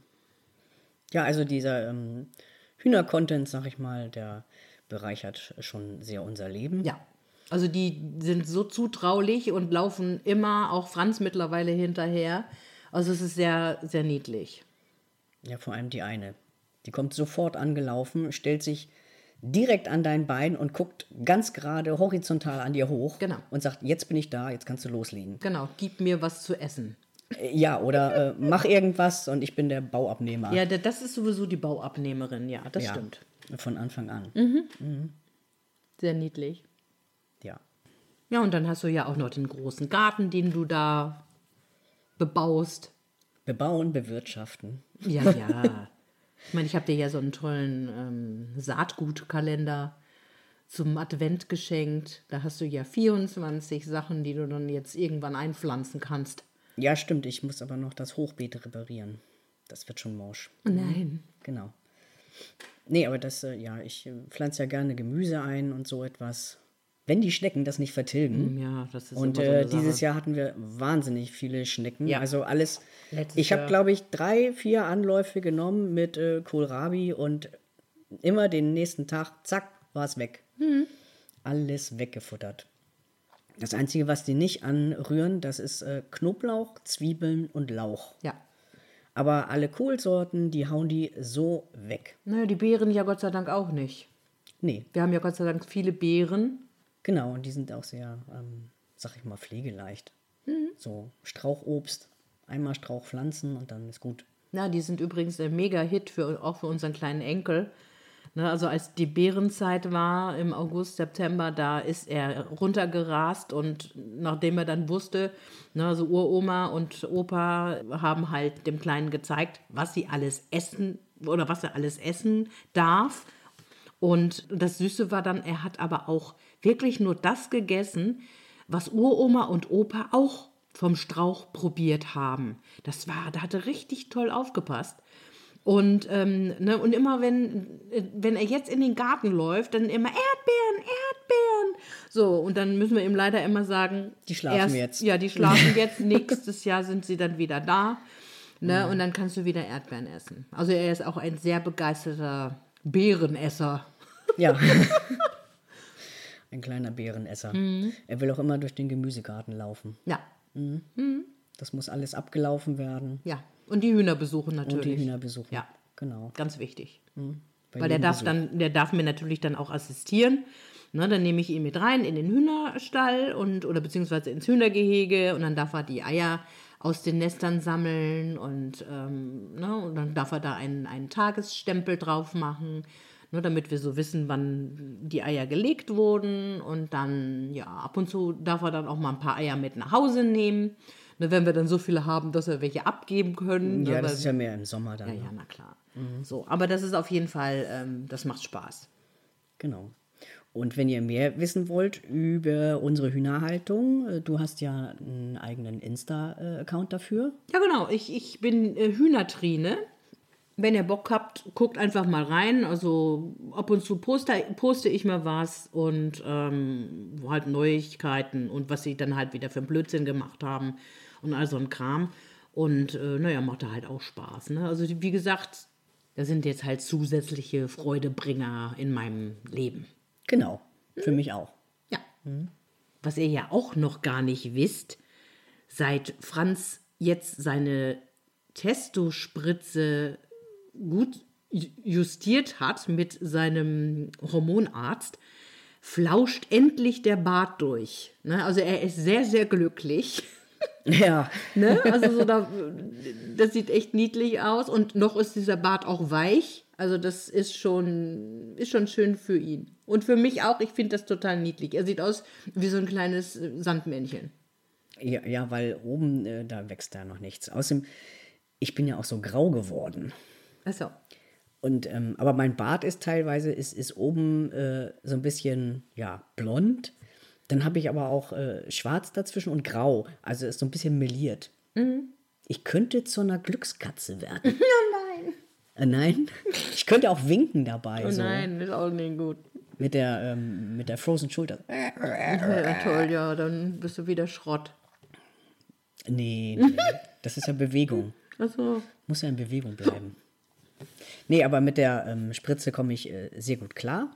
Ja, also dieser ähm, Hühner-Content, sag ich mal, der bereichert schon sehr unser Leben. Ja, also die sind so zutraulich und laufen immer, auch Franz mittlerweile hinterher. Also es ist sehr, sehr niedlich. Ja, vor allem die eine. Die kommt sofort angelaufen, stellt sich direkt an dein Bein und guckt ganz gerade horizontal an dir hoch. Genau. Und sagt, jetzt bin ich da, jetzt kannst du loslegen. Genau, gib mir was zu essen. Äh, Ja, oder äh, mach irgendwas und ich bin der Bauabnehmer. Ja, da- das ist sowieso die Bauabnehmerin, ja, das Ja, stimmt. von Anfang an. Sehr niedlich. Ja. Ja, und dann hast du ja auch noch den großen Garten, den du da bebaust. Bebauen, bewirtschaften. Ja, ja. Ich meine, ich habe dir ja so einen tollen ähm, Saatgutkalender zum Advent geschenkt. Da hast du ja vierundzwanzig Sachen, die du dann jetzt irgendwann einpflanzen kannst. Ja, stimmt. Ich muss aber noch das Hochbeet reparieren. Das wird schon morsch. Oh nein. Genau. Nee, aber das, äh, ja, ich äh, pflanze ja gerne Gemüse ein und so etwas. Wenn die Schnecken das nicht vertilgen. Ja, das ist Und immer so äh, eine Sache. dieses Jahr hatten wir wahnsinnig viele Schnecken. Ja. Also alles. Letztes ich habe, Jahr. glaube ich, drei, vier Anläufe genommen mit äh, Kohlrabi und immer den nächsten Tag, zack, war es weg. Mhm. Alles weggefuttert. Das Einzige, was die nicht anrühren, das ist äh, Knoblauch, Zwiebeln und Lauch. Ja. Aber alle Kohlsorten, die hauen die so weg. Naja, die Beeren ja Gott sei Dank auch nicht. Nee, Wir haben ja Gott sei Dank viele Beeren. genau. Und die sind auch sehr, ähm, sag ich mal, pflegeleicht. So Strauchobst, einmal Strauchpflanzen und dann ist gut. Na, die sind übrigens ein Mega-Hit für, auch für unseren kleinen Enkel. Ne, also als die Beerenzeit war im August, September, da ist er runtergerast und nachdem er dann wusste, ne, also Uroma und Opa haben halt dem Kleinen gezeigt, was sie alles essen oder was er alles essen darf. Und das Süße war dann, er hat aber auch wirklich nur das gegessen, was Uroma und Opa auch vom Strauch probiert haben. Das war, da hat er richtig toll aufgepasst. Und, ähm, ne, und immer wenn, äh, wenn er jetzt in den Garten läuft, dann immer Erdbeeren, Erdbeeren. So, und dann müssen wir ihm leider immer sagen, Die schlafen jetzt. Ja, die schlafen jetzt. Nächstes Jahr sind sie dann wieder da. Ne, und dann kannst du wieder Erdbeeren essen. Also er ist auch ein sehr begeisterter Beerenesser. Ja. Ein kleiner Beerenesser. Er will auch immer durch den Gemüsegarten laufen. Ja, Das muss alles abgelaufen werden. ja. Und die Hühner besuchen natürlich. Und die Hühner besuchen. Ja, Genau. ganz wichtig. Bei Weil der jedem darf Besuch. dann, der darf mir natürlich dann auch assistieren. Ne, dann nehme ich ihn mit rein in den Hühnerstall und oder beziehungsweise ins Hühnergehege und dann darf er die Eier aus den Nestern sammeln und, ähm, ne, und dann darf er da einen, einen Tagesstempel drauf machen, ne, damit wir so wissen, wann die Eier gelegt wurden und dann, ja, ab und zu darf er dann auch mal ein paar Eier mit nach Hause nehmen, ne, wenn wir dann so viele haben, dass wir welche abgeben können. Ne, Ja, das weil- ist ja mehr im Sommer dann. ja, ne? ja, na klar. So, aber das ist auf jeden Fall, ähm, das macht Spaß. Genau. Und wenn ihr mehr wissen wollt über unsere Hühnerhaltung, äh, du hast ja einen eigenen Insta-Account dafür. Ja, genau. Ich, ich bin äh, Hühnertrine. Wenn ihr Bock habt, guckt einfach mal rein. Also ab und zu poste, poste ich mal was und ähm, halt Neuigkeiten und was sie dann halt wieder für einen Blödsinn gemacht haben und all so ein Kram. Und äh, naja, macht da halt auch Spaß. Ne? Also wie gesagt, da sind jetzt halt zusätzliche Freudebringer in meinem Leben. Genau, für mich auch. Ja. Was ihr ja auch noch gar nicht wisst, seit Franz jetzt seine Testospritze gut justiert hat mit seinem Hormonarzt, flauscht endlich der Bart durch. Ne? Also er ist sehr, sehr glücklich. Ja. Ne? Also so da, das sieht echt niedlich aus und noch ist dieser Bart auch weich. Also das ist schon, ist schon schön für ihn. Und für mich auch, ich finde das total niedlich. Er sieht aus wie so ein kleines Sandmännchen. Ja, ja, weil oben, äh, da wächst da noch nichts. Außerdem, ich bin ja auch so grau geworden. Ach so. Und, ähm, aber mein Bart ist teilweise, ist, ist oben äh, so ein bisschen, ja, blond. Dann habe ich aber auch äh, schwarz dazwischen und grau. Also ist so ein bisschen meliert. Mhm. Ich könnte zu einer Glückskatze werden. Oh nein. Äh, nein, ich könnte auch winken dabei. Oh so. nein, ist auch nicht gut. Mit der, ähm, mit der Frozen Schulter. Ja, toll, ja, dann bist du wieder Schrott. Nee, nee, das ist ja Bewegung. Ach so. Muss ja in Bewegung bleiben. Nee, aber mit der ähm, Spritze komme ich äh, sehr gut klar.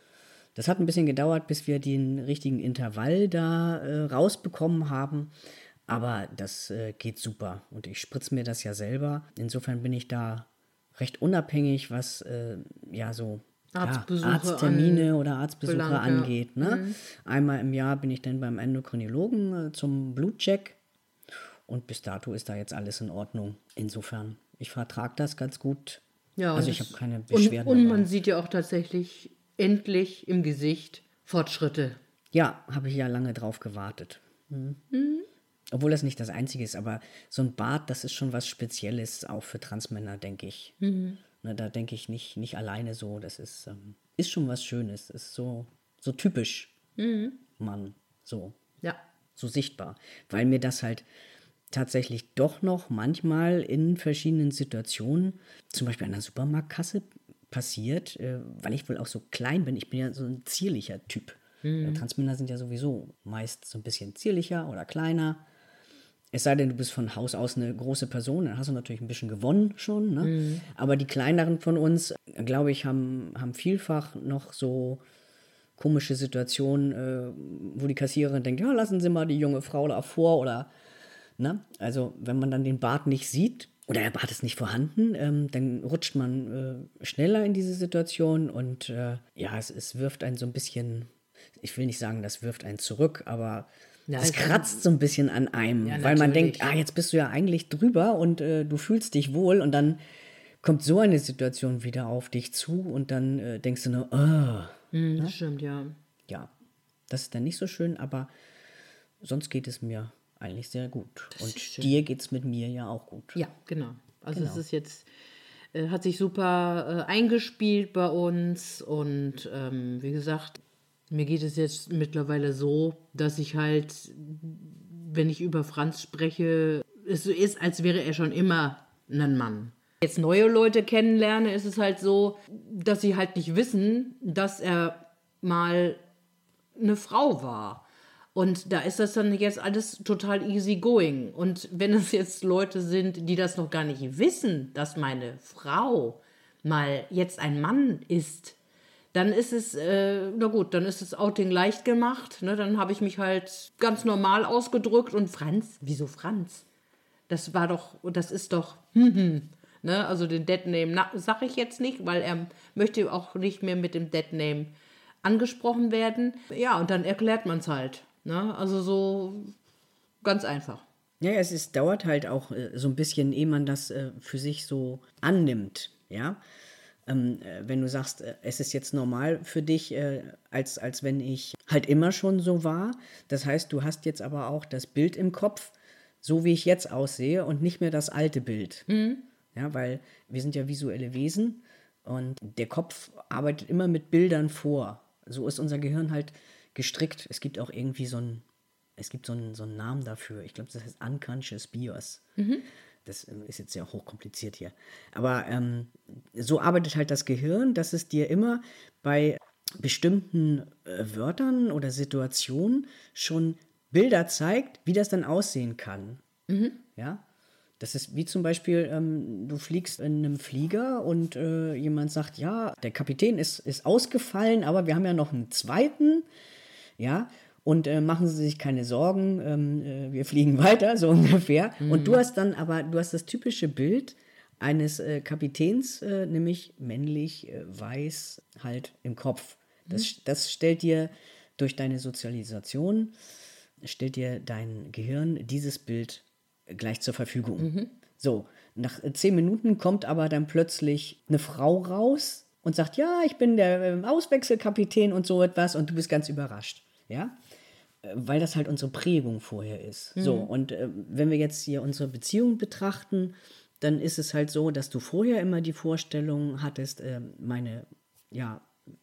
Das hat ein bisschen gedauert, bis wir den richtigen Intervall da äh, rausbekommen haben. Aber das äh, geht super. Und ich spritze mir das ja selber. Insofern bin ich da recht unabhängig, was äh, ja so Arztbesuche ja, Arzttermine an- oder Arztbesuche belangt, ja. angeht. Ne? Mhm. Einmal im Jahr bin ich dann beim Endokrinologen äh, zum Blutcheck. Und bis dato ist da jetzt alles in Ordnung. Insofern, ich vertrage das ganz gut. Ja, also und ich habe es- keine Beschwerden. Und, und dabei. man sieht ja auch tatsächlich endlich im Gesicht Fortschritte. Ja, habe ich ja lange drauf gewartet. Mhm. Obwohl das nicht das Einzige ist, aber so ein Bart, das ist schon was Spezielles, auch für Transmänner, denke ich. Mhm. Ne, da denke ich nicht, nicht alleine so. Das ist, ähm, ist schon was Schönes. Ist so, so typisch Mann, so, Ja. so sichtbar. Weil mir das halt tatsächlich doch noch manchmal in verschiedenen Situationen, zum Beispiel an der Supermarktkasse, passiert, äh, weil ich wohl auch so klein bin. Ich bin ja so ein zierlicher Typ. Mhm. Transmänner sind ja sowieso meist so ein bisschen zierlicher oder kleiner. Es sei denn, du bist von Haus aus eine große Person, dann hast du natürlich ein bisschen gewonnen schon. Ne? Mhm. Aber die kleineren von uns, glaube ich, haben, haben vielfach noch so komische Situationen, äh, wo die Kassiererin denkt, ja, lassen Sie mal die junge Frau da vor oder, ne? Also wenn man dann den Bart nicht sieht oder der Bart ist nicht vorhanden, ähm, dann rutscht man äh, schneller in diese Situation und äh, ja, es, es wirft einen so ein bisschen, ich will nicht sagen, das wirft einen zurück, aber Ja, es es- kratzt so ein bisschen an einem, Ja, weil man natürlich. denkt, ah, jetzt bist du ja eigentlich drüber und äh, du fühlst dich wohl und dann kommt so eine Situation wieder auf dich zu und dann äh, denkst du nur, oh, Hm, das stimmt, ja. ja, das ist dann nicht so schön, aber sonst geht es mir eigentlich sehr gut. Und ist schön. dir geht es mit mir ja auch gut. Ja, genau. Also Genau. es ist jetzt, äh, hat sich super äh, eingespielt bei uns und ähm, wie gesagt, mir geht es jetzt mittlerweile so, dass ich halt, wenn ich über Franz spreche, es so ist, als wäre er schon immer ein Mann. Jetzt neue Leute kennenlerne, ist es halt so, dass sie halt nicht wissen, dass er mal eine Frau war. Und da ist das dann jetzt alles total easy going. Und wenn es jetzt Leute sind, die das noch gar nicht wissen, dass meine Frau mal jetzt ein Mann ist, dann ist es, äh, na gut, dann ist das Outing leicht gemacht. Ne? Dann habe ich mich halt ganz normal ausgedrückt und Franz, wieso Franz? Das war doch, das ist doch, hm, hm. Ne? Also den Deadname na, sag ich jetzt nicht, weil er möchte auch nicht mehr mit dem Deadname angesprochen werden. Ja, und dann erklärt man es halt. Ne? Also so ganz einfach. Ja, es ist, dauert halt auch äh, so ein bisschen, ehe man das äh, für sich so annimmt, ja. Ähm, äh, wenn du sagst, äh, es ist jetzt normal für dich, äh, als, als wenn ich halt immer schon so war. Das heißt, du hast jetzt aber auch das Bild im Kopf, so wie ich jetzt aussehe und nicht mehr das alte Bild. Ja, weil wir sind ja visuelle Wesen und der Kopf arbeitet immer mit Bildern vor. so ist unser Gehirn halt gestrickt. Es gibt auch irgendwie so einen, es gibt so einen, so einen Namen dafür. Ich glaube, das heißt Unconscious Bias. Mhm. Das ist jetzt sehr hochkompliziert hier. Aber ähm, so arbeitet halt das Gehirn, dass es dir immer bei bestimmten äh, Wörtern oder Situationen schon Bilder zeigt, wie das dann aussehen kann. Mhm. Ja? Das ist wie zum Beispiel, ähm, du fliegst in einem Flieger und äh, jemand sagt, ja, der Kapitän ist, ist ausgefallen, aber wir haben ja noch einen zweiten, ja, und äh, machen Sie sich keine Sorgen, ähm, äh, wir fliegen weiter, so ungefähr. Mhm. Und du hast dann aber, du hast das typische Bild eines äh, Kapitäns, äh, nämlich männlich, äh, weiß, halt im Kopf. Das, mhm. das stellt dir durch deine Sozialisation, stellt dir dein Gehirn dieses Bild gleich zur Verfügung. Mhm. So, nach zehn Minuten kommt aber dann plötzlich eine Frau raus und sagt, ja, ich bin der äh, Auswechselkapitän und so etwas und du bist ganz überrascht, ja, weil das halt unsere Prägung vorher ist. Mhm. So, und äh, wenn wir jetzt hier unsere Beziehung betrachten, dann ist es halt so, dass du vorher immer die Vorstellung hattest, äh, meine, ja,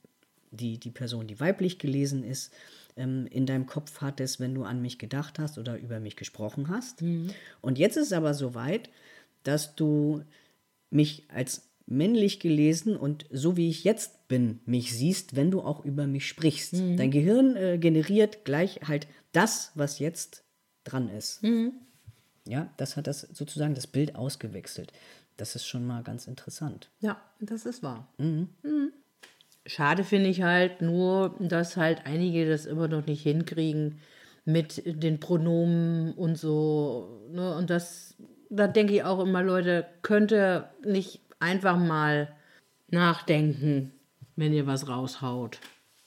die, die Person, die weiblich gelesen ist, ähm, in deinem Kopf hattest, wenn du an mich gedacht hast oder über mich gesprochen hast. Mhm. Und jetzt ist es aber so weit, dass du mich als männlich gelesen und so wie ich jetzt bin, mich siehst, wenn du auch über mich sprichst. Mhm. Dein Gehirn äh, generiert gleich halt das, was jetzt dran ist. Mhm. Ja, das hat das sozusagen das Bild ausgewechselt. Das ist schon mal ganz interessant. Ja, das ist wahr. Mhm. Mhm. Schade finde ich halt nur, dass halt einige das immer noch nicht hinkriegen mit den Pronomen und so. Ne? Und das, da denke ich auch immer, Leute, könnt ihr nicht einfach mal nachdenken, wenn ihr was raushaut.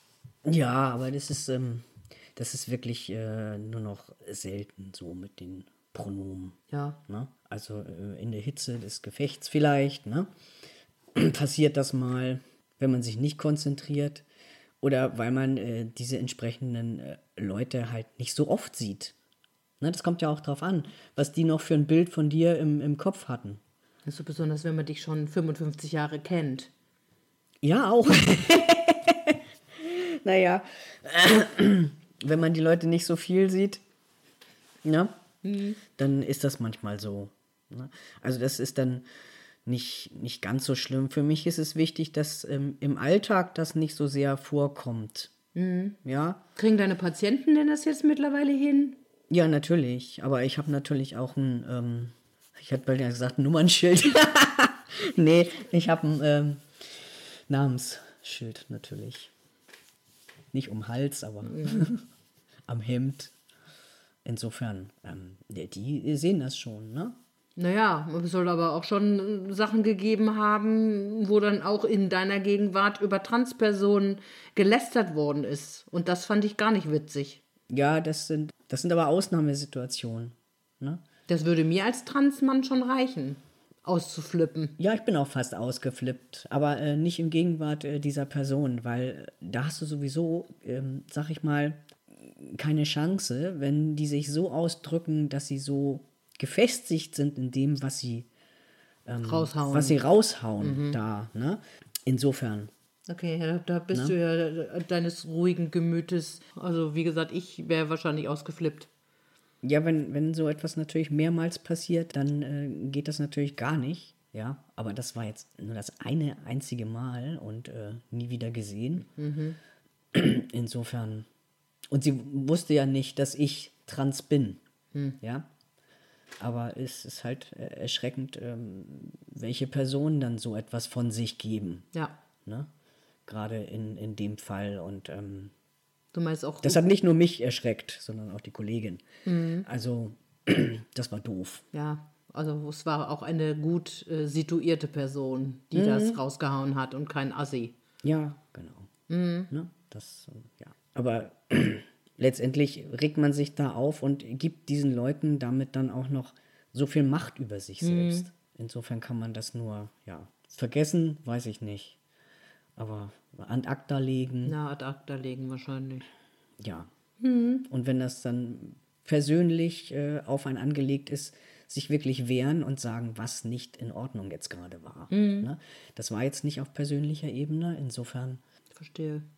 Ja, aber das ist, ähm, das ist wirklich äh, nur noch selten so mit den Pronomen. Ja. Ne? Also äh, in der Hitze des Gefechts vielleicht, ne? Passiert das mal, wenn man sich nicht konzentriert oder weil man äh, diese entsprechenden äh, Leute halt nicht so oft sieht. Ne, das kommt ja auch drauf an, was die noch für ein Bild von dir im, im Kopf hatten. Das ist so besonders, wenn man dich schon fünfundfünfzig Jahre kennt. Ja, auch. Naja, wenn man die Leute nicht so viel sieht, ne, mhm. dann ist das manchmal so. Ne? Also das ist dann nicht, nicht ganz so schlimm. Für mich ist es wichtig, dass ähm, im Alltag das nicht so sehr vorkommt. Mhm. Ja. Kriegen deine Patienten denn das jetzt mittlerweile hin? Ja, natürlich. Aber ich habe natürlich auch ein, ähm, ich hätte bald ja gesagt, ein Nummernschild. Nee, ich habe ein ähm, Namensschild natürlich. Nicht um den Hals, aber mhm. am Hemd. Insofern, ähm, die sehen das schon, ne? Naja, es soll aber auch schon Sachen gegeben haben, wo dann auch in deiner Gegenwart über Transpersonen gelästert worden ist. Und das fand ich gar nicht witzig. Ja, das sind, das sind aber Ausnahmesituationen. Ne? Das würde mir als Transmann schon reichen, auszuflippen. Ja, ich bin auch fast ausgeflippt, aber äh, nicht in Gegenwart äh, dieser Person, weil äh, da hast du sowieso, ähm, sag ich mal, keine Chance, wenn die sich so ausdrücken, dass sie so gefestigt sind in dem, was sie ähm, raushauen, was sie raushauen mhm. da. Ne? Insofern. Okay, ja, da bist ne? du ja deines ruhigen Gemütes. Also wie gesagt, ich wäre wahrscheinlich ausgeflippt. Ja, wenn, wenn so etwas natürlich mehrmals passiert, dann äh, geht das natürlich gar nicht. Ja, aber das war jetzt nur das eine einzige Mal und äh, nie wieder gesehen. Mhm. Insofern. Und sie wusste ja nicht, dass ich trans bin. Mhm. Ja. Aber es ist halt erschreckend, ähm, welche Personen dann so etwas von sich geben. Ja. Ne? Gerade in, in dem Fall. Und ähm, du meinst auch. Das hat nicht nur mich erschreckt, sondern auch die Kollegin. Mhm. Also, das war doof. Ja, also es war auch eine gut äh, situierte Person, die mhm. das rausgehauen hat und kein Assi. Ja, genau. Mhm. Ne? Das, ja. Aber letztendlich regt man sich da auf und gibt diesen Leuten damit dann auch noch so viel Macht über sich selbst. Mhm. Insofern kann man das nur, ja, vergessen, weiß ich nicht. Aber ad acta legen. Na, ad acta legen wahrscheinlich. Ja. Mhm. Und wenn das dann persönlich äh, auf einen angelegt ist, sich wirklich wehren und sagen, was nicht in Ordnung jetzt gerade war. Mhm. Ne? Das war jetzt nicht auf persönlicher Ebene, insofern. Verstehe.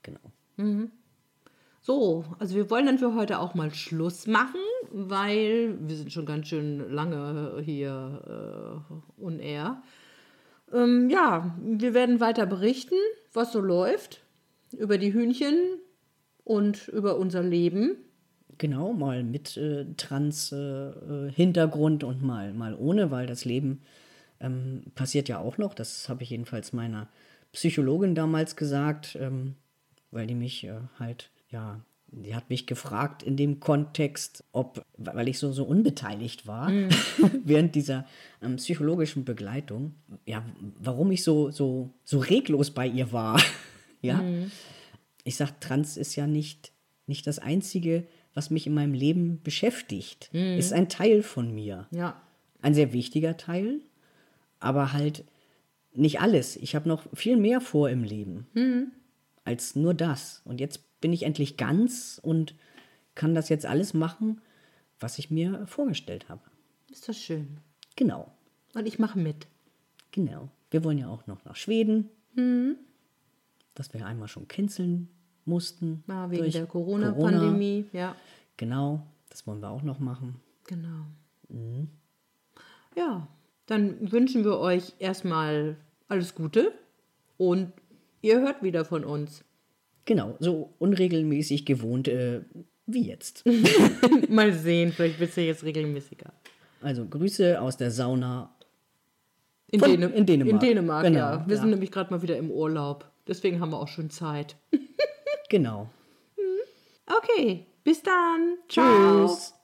Genau. Mhm. So, also wir wollen dann für heute auch mal Schluss machen, weil wir sind schon ganz schön lange hier äh, on air. Ähm, ja, wir werden weiter berichten, was so läuft, über die Hühnchen und über unser Leben. Genau, mal mit äh, Trans-Hintergrund äh, und mal, mal ohne, weil das Leben ähm, passiert ja auch noch. Das habe ich jedenfalls meiner Psychologin damals gesagt, ähm, weil die mich äh, halt, ja, die hat mich gefragt in dem Kontext, ob, weil ich so, so unbeteiligt war mm. während dieser ähm, psychologischen Begleitung, ja, warum ich so, so, so reglos bei ihr war. ja, mm. Ich sag, Trans ist ja nicht, nicht das Einzige, was mich in meinem Leben beschäftigt. Mm. Ist ein Teil von mir. Ja. Ein sehr wichtiger Teil, aber halt nicht alles. Ich habe noch viel mehr vor im Leben mm. als nur das. Und jetzt bin ich endlich ganz und kann das jetzt alles machen, was ich mir vorgestellt habe. Ist das schön. Genau. Und ich mache mit. Genau. Wir wollen ja auch noch nach Schweden, mhm. das wir einmal schon canceln mussten. Ah, wegen der Corona-Pandemie, Corona. Ja. Genau, das wollen wir auch noch machen. Genau. Mhm. Ja, dann wünschen wir euch erstmal alles Gute und ihr hört wieder von uns. Genau, so unregelmäßig gewohnt äh, wie jetzt. Mal sehen, vielleicht wird es ja jetzt regelmäßiger. Also Grüße aus der Sauna in, von, Däne- in Dänemark. In Dänemark, genau, ja. Wir ja. sind nämlich gerade mal wieder im Urlaub. Deswegen haben wir auch schon Zeit. Genau. Okay, bis dann. Ciao. Tschüss.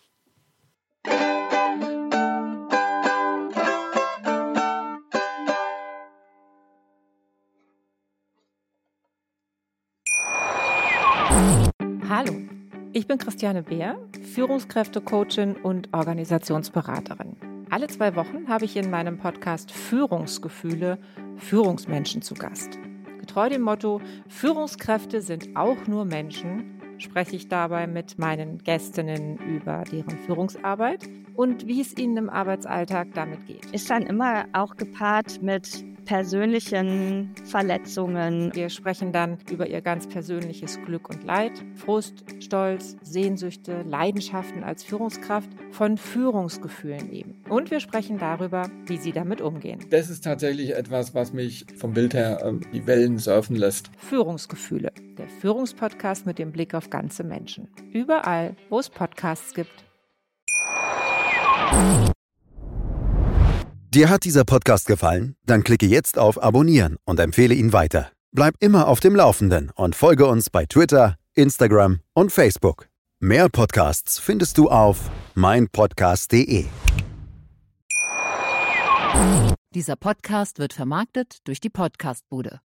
Hallo, ich bin Christiane Beer, Führungskräftecoachin und Organisationsberaterin. Alle zwei Wochen habe ich in meinem Podcast Führungsgefühle Führungsmenschen zu Gast. Getreu dem Motto, Führungskräfte sind auch nur Menschen, spreche ich dabei mit meinen Gästinnen über deren Führungsarbeit und wie es ihnen im Arbeitsalltag damit geht. Ist dann immer auch gepaart mit persönlichen Verletzungen. Wir sprechen dann über ihr ganz persönliches Glück und Leid, Frust, Stolz, Sehnsüchte, Leidenschaften als Führungskraft, von Führungsgefühlen eben. Und wir sprechen darüber, wie sie damit umgehen. Das ist tatsächlich etwas, was mich vom Bild her äh, die Wellen surfen lässt. Führungsgefühle, der Führungspodcast mit dem Blick auf ganze Menschen. Überall, wo es Podcasts gibt. Dir hat dieser Podcast gefallen? Dann klicke jetzt auf Abonnieren und empfehle ihn weiter. Bleib immer auf dem Laufenden und folge uns bei Twitter, Instagram und Facebook. Mehr Podcasts findest du auf mein podcast punkt de. Dieser Podcast wird vermarktet durch die Podcastbude.